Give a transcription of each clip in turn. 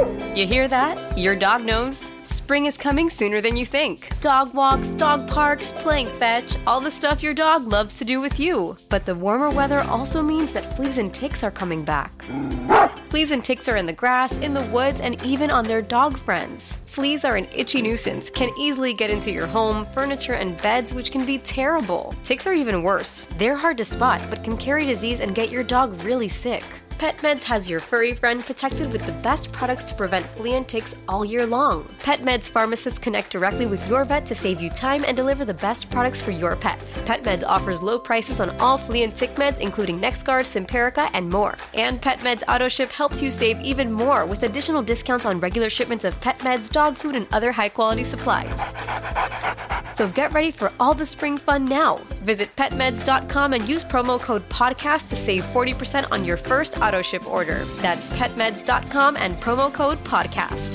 You hear that? Your dog knows. Spring is coming sooner than you think. Dog walks, dog parks, playing fetch, all the stuff your dog loves to do with you. But the warmer weather also means that fleas and ticks are coming back. Fleas and ticks are in the grass, in the woods, and even on their dog friends. Fleas are an itchy nuisance, can easily get into your home, furniture, and beds, which can be terrible. Ticks are even worse. They're hard to spot, but can carry disease and get your dog really sick. PetMeds has your furry friend protected with the best products to prevent flea and ticks all year long. PetMeds pharmacists connect directly with your vet to save you time and deliver the best products for your pet. PetMeds offers low prices on all flea and tick meds, including NexGard, Simparica, and more. And PetMeds AutoShip helps you save even more with additional discounts on regular shipments of pet meds, dog food, and other high-quality supplies. So get ready for all the spring fun now. Visit petmeds.com and use promo code PODCAST to save 40% on your first AutoShip order. That's petmeds.com and promo code PODCAST.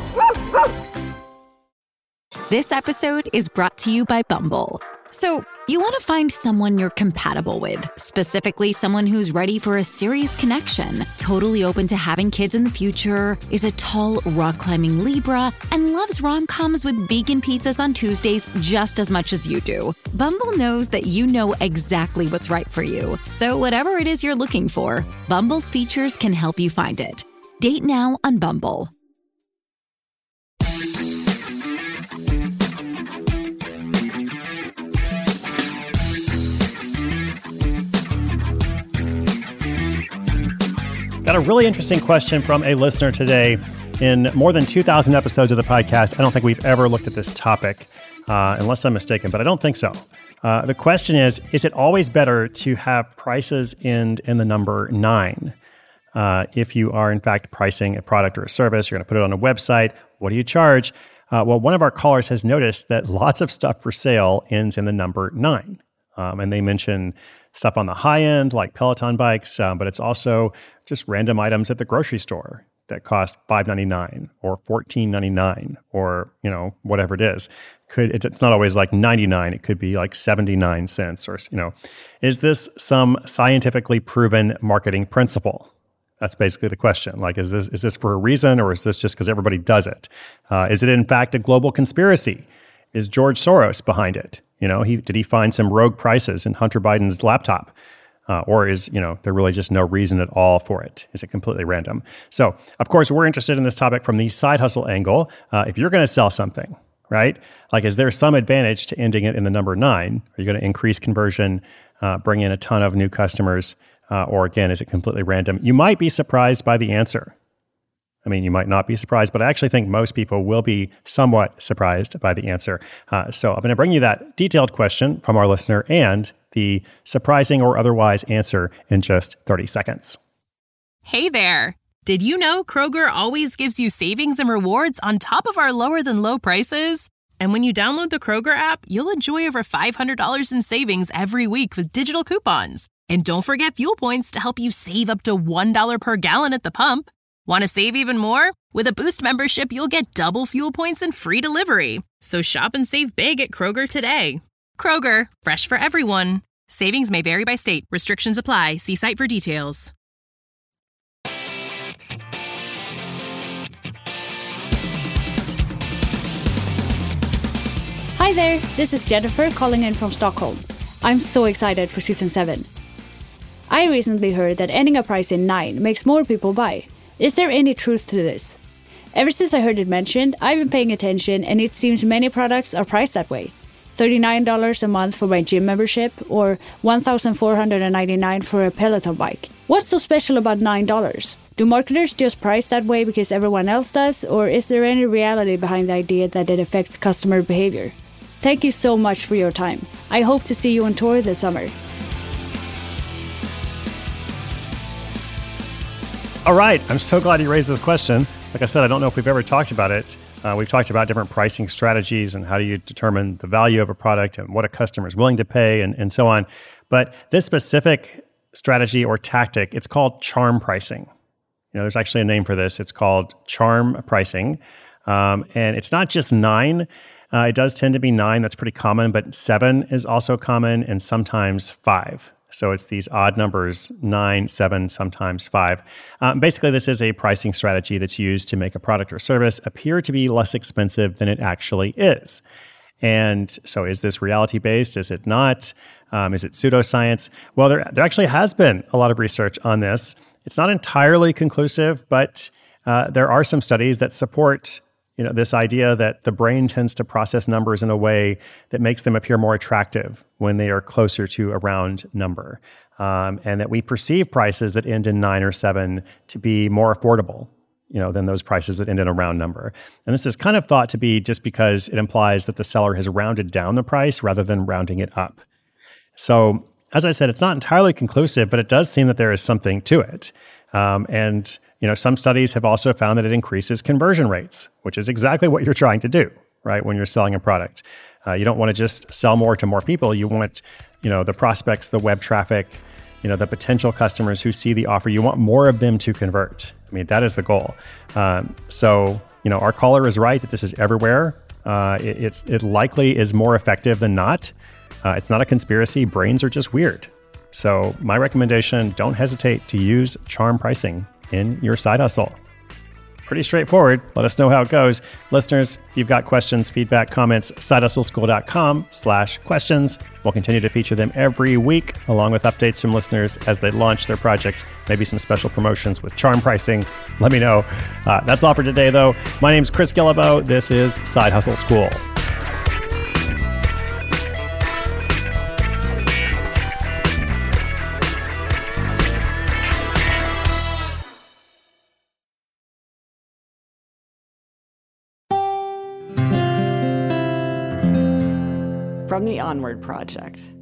This episode is brought to you by Bumble. So, you want to find someone you're compatible with, specifically someone who's ready for a serious connection, totally open to having kids in the future, is a tall, rock-climbing Libra, and loves rom-coms with vegan pizzas on Tuesdays just as much as you do. Bumble knows that you know exactly what's right for you. So whatever it is you're looking for, Bumble's features can help you find it. Date now on Bumble. Got a really interesting question from a listener today. In more than 2,000 episodes of the podcast, I don't think we've ever looked at this topic, unless I'm mistaken, but I don't think so. The question is it always better to have prices end in the number 9? If you are, in fact, pricing a product or a service, you're going to put it on a website, what do you charge? Well, one of our callers has noticed that lots of stuff for sale ends in the number 9. And they mention stuff on the high end, like Peloton bikes, but it's also just random items at the grocery store that cost $5.99 or $14.99 or, whatever it is. It's not always like 99. It could be like 79 cents or, is this some scientifically proven marketing principle? That's basically the question. Like, is this for a reason, or is this just because everybody does it? Is it in fact a global conspiracy? Is George Soros behind it? Did he find some rogue prices in Hunter Biden's laptop? Or is, there really just no reason at all for it? Is it completely random? So, of course, we're interested in this topic from the side hustle angle. If you're going to sell something, right? Like, is there some advantage to ending it in the number 9? Are you going to increase conversion, bring in a ton of new customers? Or again, is it completely random? You might be surprised by the answer. I mean, you might not be surprised, but I actually think most people will be somewhat surprised by the answer. So I'm going to bring you that detailed question from our listener and the surprising or otherwise answer in just 30 seconds. Hey there. Did you know Kroger always gives you savings and rewards on top of our lower than low prices? And when you download the Kroger app, you'll enjoy over $500 in savings every week with digital coupons. And don't forget fuel points to help you save up to $1 per gallon at the pump. Want to save even more? With a Boost membership, you'll get double fuel points and free delivery. So shop and save big at Kroger today. Kroger, fresh for everyone. Savings may vary by state. Restrictions apply. See site for details. Hi there, this is Jennifer calling in from Stockholm. I'm so excited for Season 7. I recently heard that ending a price in 9 makes more people buy. Is there any truth to this? Ever since I heard it mentioned, I've been paying attention, and it seems many products are priced that way. $39 a month for my gym membership, or $1,499 for a Peloton bike. What's so special about $9? Do marketers just price that way because everyone else does, or is there any reality behind the idea that it affects customer behavior? Thank you so much for your time. I hope to see you on tour this summer. All right. I'm so glad you raised this question. Like I said, I don't know if we've ever talked about it. We've talked about different pricing strategies and how do you determine the value of a product and what a customer is willing to pay and so on. But this specific strategy or tactic, it's called charm pricing. There's actually a name for this. It's called charm pricing. And it's not just 9. It does tend to be 9. That's pretty common, but 7 is also common, and sometimes 5 So it's these odd numbers, 9, 7, sometimes 5. Basically, this is a pricing strategy that's used to make a product or service appear to be less expensive than it actually is. And so is this reality-based? Is it not? Is it pseudoscience? Well, there actually has been a lot of research on this. It's not entirely conclusive, but there are some studies that support this idea that the brain tends to process numbers in a way that makes them appear more attractive when they are closer to a round number. And that we perceive prices that end in 9 or 7 to be more affordable, than those prices that end in a round number. And this is kind of thought to be just because it implies that the seller has rounded down the price rather than rounding it up. So, as I said, it's not entirely conclusive, but it does seem that there is something to it. And some studies have also found that it increases conversion rates, which is exactly what you're trying to do, right? When you're selling a product, you don't want to just sell more to more people. You want, the prospects, the web traffic, the potential customers who see the offer. You want more of them to convert. I mean, that is the goal. So, our caller is right that this is everywhere. It likely is more effective than not. It's not a conspiracy. Brains are just weird. So my recommendation, don't hesitate to use charm pricing in your side hustle. Pretty straightforward. Let us know how it goes. Listeners, if you've got questions, feedback, comments, sidehustleschool.com/questions. We'll continue to feature them every week, along with updates from listeners as they launch their projects, maybe some special promotions with charm pricing. Let me know. That's all for today, though. My name's Chris Guillebeau. This is Side Hustle School. From the Onward Project.